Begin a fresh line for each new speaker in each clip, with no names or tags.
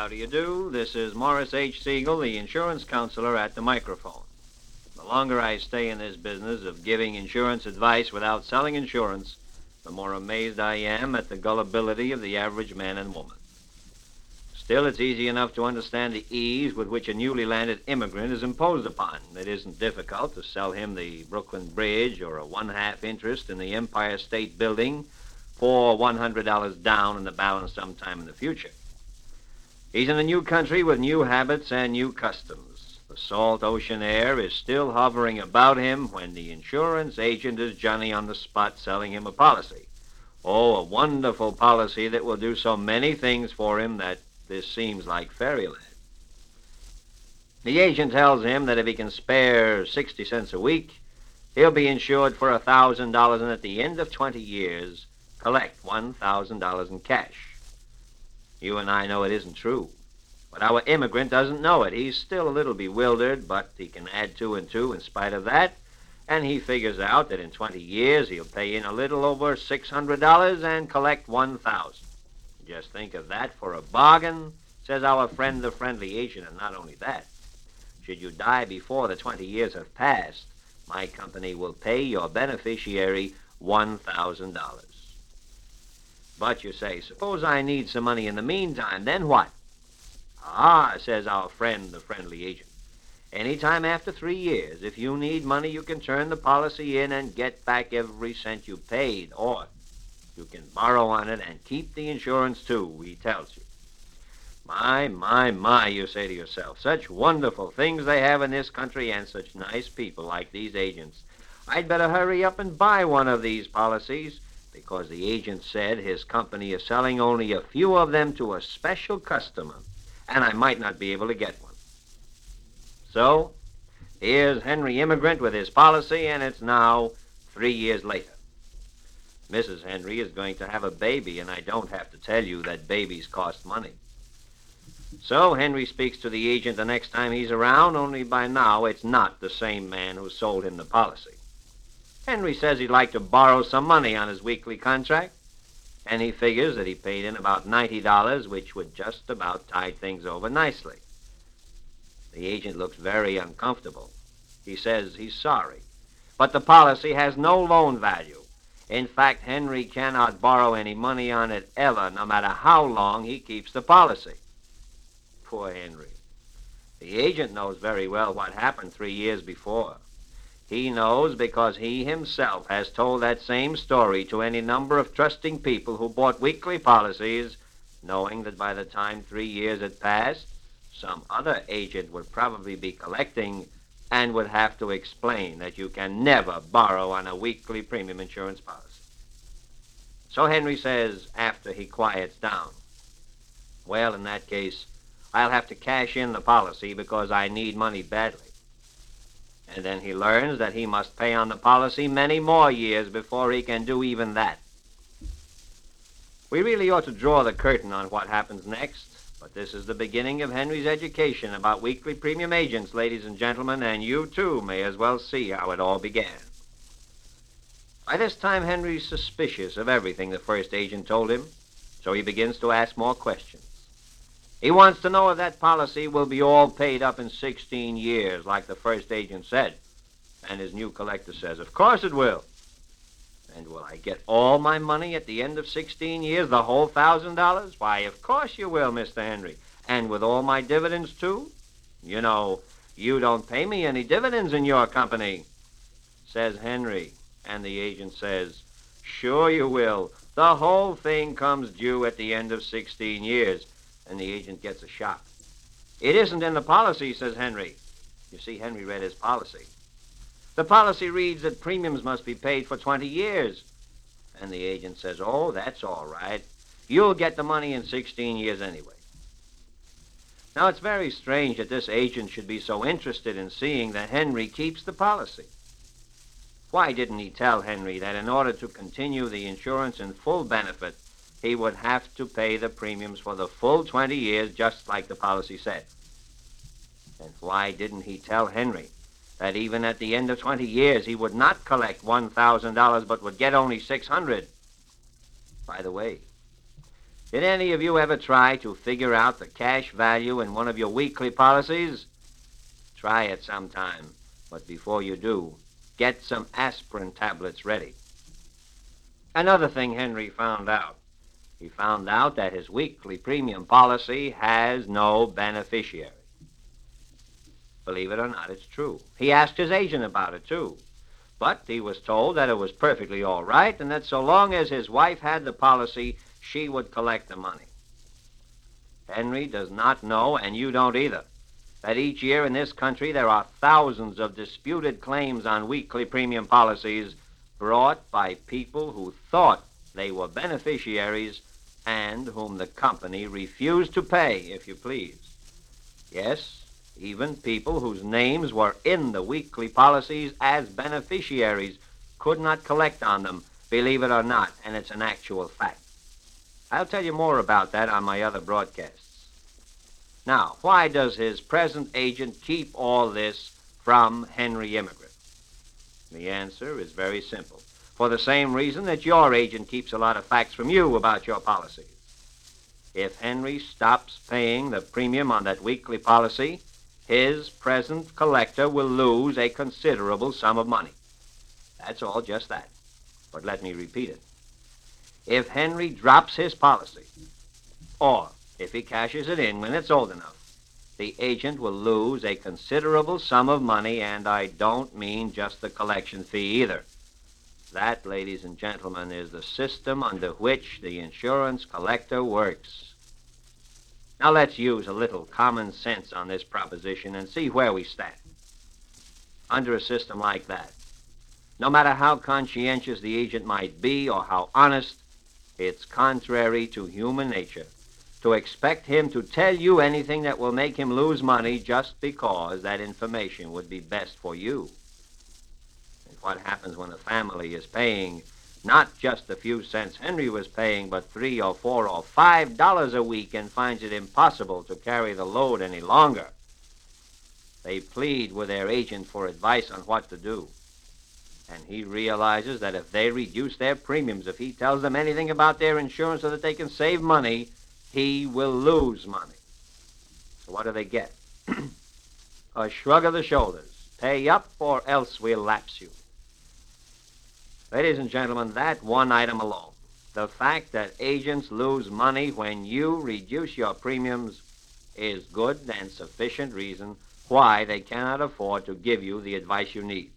How do you do? This is Morris H. Siegel, the insurance counselor at the microphone. The longer I stay in this business of giving insurance advice without selling insurance, the more amazed I am at the gullibility of the average man and woman. Still, it's easy enough to understand the ease with which a newly landed immigrant is imposed upon. It isn't difficult to sell him the Brooklyn Bridge or a one-half interest in the Empire State Building for $100 down and the balance sometime in the future. He's in a new country with new habits and new customs. The salt ocean air is still hovering about him when the insurance agent is Johnny on the spot selling him a policy. Oh, a wonderful policy that will do so many things for him that this seems like fairyland. The agent tells him that if he can spare 60 cents a week, he'll be insured for $1,000 and at the end of 20 years, collect $1,000 in cash. You and I know it isn't true. But our immigrant doesn't know it. He's still a little bewildered, but he can add 2 and 2 in spite of that. And he figures out that in 20 years, he'll pay in a little over $600 and collect $1,000. Just think of that for a bargain, says our friend, the friendly agent. And not only that, should you die before the 20 years have passed, my company will pay your beneficiary $1,000. But you say, suppose I need some money in the meantime, then what? Ah, says our friend, the friendly agent. Anytime after 3 years, if you need money, you can turn the policy in and get back every cent you paid, or you can borrow on it and keep the insurance too, he tells you. My, you say to yourself, such wonderful things they have in this country and such nice people like these agents. I'd better hurry up and buy one of these policies, because the agent said his company is selling only a few of them to a special customer, and I might not be able to get one. So, here's Henry Immigrant with his policy, and it's now 3 years later. Mrs. Henry is going to have a baby, and I don't have to tell you that babies cost money. So Henry speaks to the agent the next time he's around, only by now it's not the same man who sold him the policy. Henry says he'd like to borrow some money on his weekly contract, and he figures that he paid in about $90, which would just about tide things over nicely. The agent looks very uncomfortable. He says he's sorry, but the policy has no loan value. In fact, Henry cannot borrow any money on it ever, no matter how long he keeps the policy. Poor Henry. The agent knows very well what happened 3 years before. He knows because he himself has told that same story to any number of trusting people who bought weekly policies, knowing that by the time 3 years had passed, some other agent would probably be collecting and would have to explain that you can never borrow on a weekly premium insurance policy. So Henry says, after he quiets down, well, in that case, I'll have to cash in the policy because I need money badly. And then he learns that he must pay on the policy many more years before he can do even that. We really ought to draw the curtain on what happens next, but this is the beginning of Henry's education about weekly premium agents, ladies and gentlemen, and you too may as well see how it all began. By this time, Henry's suspicious of everything the first agent told him, so he begins to ask more questions. He wants to know if that policy will be all paid up in 16 years, like the first agent said. And his new collector says, of course it will. And will I get all my money at the end of 16 years, the whole $1,000? Why, of course you will, Mr. Henry. And with all my dividends, too? You know, you don't pay me any dividends in your company, says Henry. And the agent says, sure you will. The whole thing comes due at the end of 16 years. And the agent gets a shock. It isn't in the policy, says Henry. You see, Henry read his policy. The policy reads that premiums must be paid for 20 years. And the agent says, oh, that's all right. You'll get the money in 16 years anyway. Now, it's very strange that this agent should be so interested in seeing that Henry keeps the policy. Why didn't he tell Henry that in order to continue the insurance in full benefit, he would have to pay the premiums for the full 20 years, just like the policy said? And why didn't he tell Henry that even at the end of 20 years, he would not collect $1,000, but would get only $600? By the way, Did any of you ever try to figure out the cash value in one of your weekly policies? Try it sometime, but before you do, get some aspirin tablets ready. Another thing Henry found out. He found out that his weekly premium policy has no beneficiary. Believe it or not, it's true. He asked his agent about it, too. But he was told that it was perfectly all right and that so long as his wife had the policy, she would collect the money. Henry does not know, and you don't either, that each year in this country there are thousands of disputed claims on weekly premium policies brought by people who thought they were beneficiaries and whom the company refused to pay, if you please. Yes, even people whose names were in the weekly policies as beneficiaries could not collect on them, believe it or not, and it's an actual fact. I'll tell you more about that on my other broadcasts. Now, why does his present agent keep all this from Henry Immigrant? The answer is very simple. For the same reason that your agent keeps a lot of facts from you about your policies. If Henry stops paying the premium on that weekly policy, his present collector will lose a considerable sum of money. That's all, just that. But let me repeat it. If Henry drops his policy, or if he cashes it in when it's old enough, the agent will lose a considerable sum of money, and I don't mean just the collection fee either. That, ladies and gentlemen, is the system under which the insurance collector works. Now let's use a little common sense on this proposition and see where we stand. Under a system like that, no matter how conscientious the agent might be or how honest, it's contrary to human nature to expect him to tell you anything that will make him lose money just because that information would be best for you. And what happens when a family is paying not just the few cents Henry was paying, but $3 or $4 or $5 a week and finds it impossible to carry the load any longer? They plead with their agent for advice on what to do. And he realizes that if they reduce their premiums, if he tells them anything about their insurance so that they can save money, he will lose money. So what do they get? A shrug of the shoulders. Pay up or else we'll lapse you. Ladies and gentlemen, that one item alone, the fact that agents lose money when you reduce your premiums, is good and sufficient reason why they cannot afford to give you the advice you need.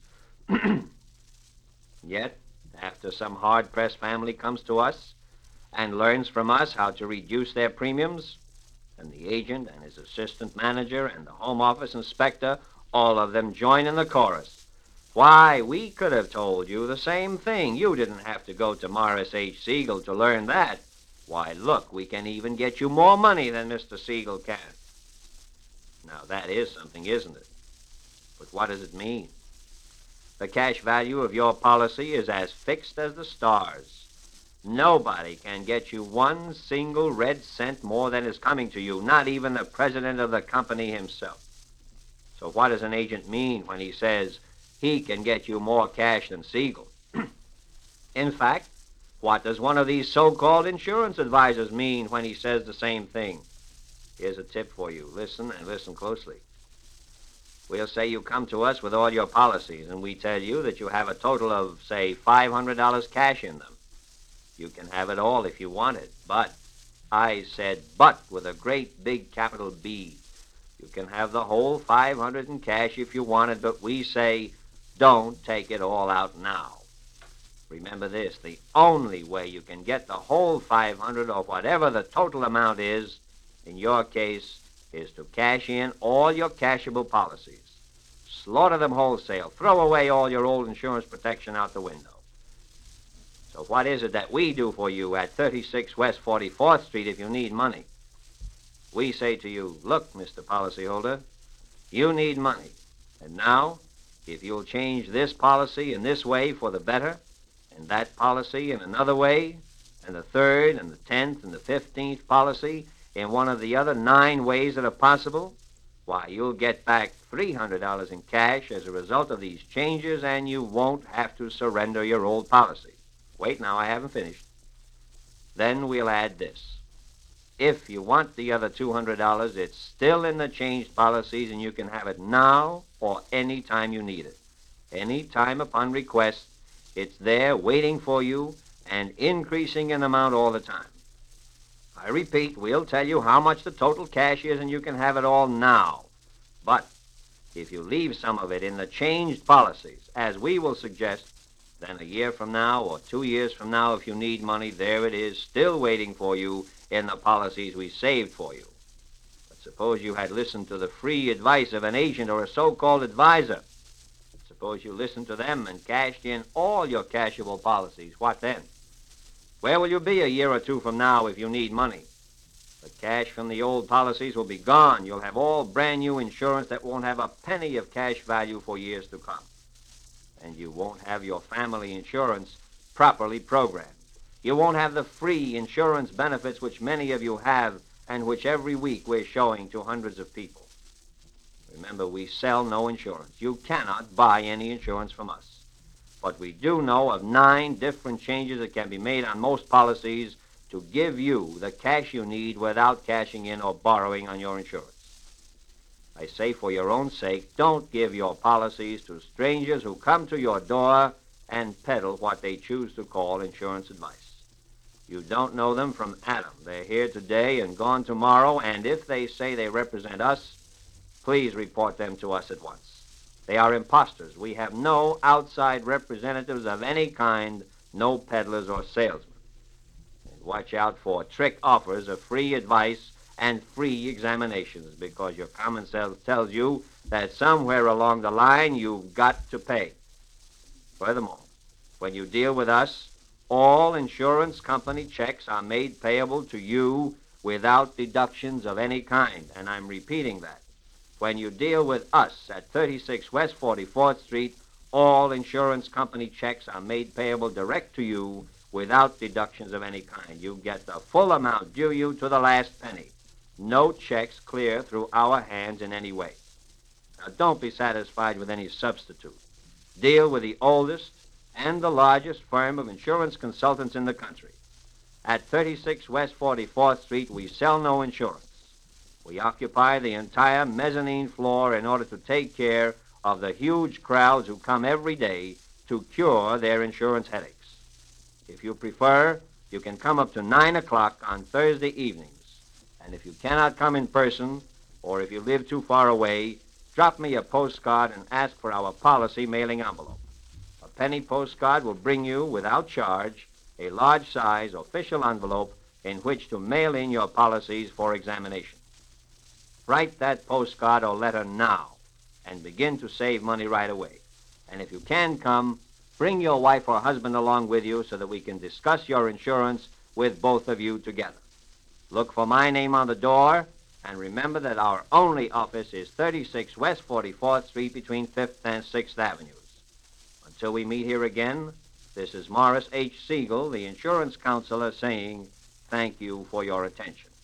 Yet, after some hard-pressed family comes to us and learns from us how to reduce their premiums, and the agent and his assistant manager and the home office inspector, all of them join in the chorus. Why, we could have told you the same thing. You didn't have to go to Morris H. Siegel to learn that. Why, look, we can even get you more money than Mr. Siegel can. Now, that is something, isn't it? But what does it mean? The cash value of your policy is as fixed as the stars. Nobody can get you one single red cent more than is coming to you, not even the president of the company himself. So what does an agent mean when he says he can get you more cash than Siegel? In fact, what does one of these so-called insurance advisors mean when he says the same thing? Here's a tip for you. Listen, and listen closely. We'll say you come to us with all your policies, and we tell you that you have a total of, say, $500 cash in them. You can have it all if you want it, but, I said but with a great big capital B. You can have the whole $500 in cash if you want it, but we say don't take it all out now. Remember this, the only way you can get the whole $500 or whatever the total amount is, in your case, is to cash in all your cashable policies. Slaughter them wholesale. Throw away all your old insurance protection out the window. So what is it that we do for you at 36 West 44th Street if you need money? We say to you, look, Mr. Policyholder, you need money. And now, if you'll change this policy in this way for the better, and that policy in another way, and the third and the 10th and the 15th policy in one of the other 9 ways that are possible, why, you'll get back $300 in cash as a result of these changes, and you won't have to surrender your old policy. Wait now, I haven't finished. Then we'll add this. If you want the other $200, it's still in the changed policies, and you can have it now or any time you need it. Any time upon request, it's there waiting for you and increasing in amount all the time. I repeat, we'll tell you how much the total cash is, and you can have it all now. But if you leave some of it in the changed policies, as we will suggest, then a year from now or 2 years from now, if you need money, there it is, still waiting for you in the policies we saved for you. But suppose you had listened to the free advice of an agent or a so-called advisor. Suppose you listened to them and cashed in all your cashable policies. What then? Where will you be a year or two from now if you need money? The cash from the old policies will be gone. You'll have all brand new insurance that won't have a penny of cash value for years to come. And you won't have your family insurance properly programmed. You won't have the free insurance benefits which many of you have and which every week we're showing to hundreds of people. Remember, we sell no insurance. You cannot buy any insurance from us. But we do know of 9 different changes that can be made on most policies to give you the cash you need without cashing in or borrowing on your insurance. I say, for your own sake, don't give your policies to strangers who come to your door and peddle what they choose to call insurance advice. You don't know them from Adam. They're here today and gone tomorrow, and if they say they represent us, please report them to us at once. They are imposters. We have no outside representatives of any kind, no peddlers or salesmen. And watch out for trick offers of free advice and free examinations, because your common sense tells you that somewhere along the line you've got to pay. Furthermore, when you deal with us, all insurance company checks are made payable to you without deductions of any kind, and I'm repeating that. When you deal with us at 36 West 44th Street, all insurance company checks are made payable direct to you without deductions of any kind. You get the full amount due you to the last penny. No checks clear through our hands in any way. Now, don't be satisfied with any substitute. Deal with the oldest and the largest firm of insurance consultants in the country. At 36 West 44th Street, we sell no insurance. We occupy the entire mezzanine floor in order to take care of the huge crowds who come every day to cure their insurance headaches. If you prefer, you can come up to 9 o'clock on Thursday evenings. And if you cannot come in person, or if you live too far away, drop me a postcard and ask for our policy mailing envelope. A penny postcard will bring you, without charge, a large-size official envelope in which to mail in your policies for examination. Write that postcard or letter now and begin to save money right away. And if you can come, bring your wife or husband along with you so that we can discuss your insurance with both of you together. Look for my name on the door, and remember that our only office is 36 West 44th Street between 5th and 6th Avenues. Until we meet here again, this is Morris H. Siegel, the insurance counselor, saying thank you for your attention.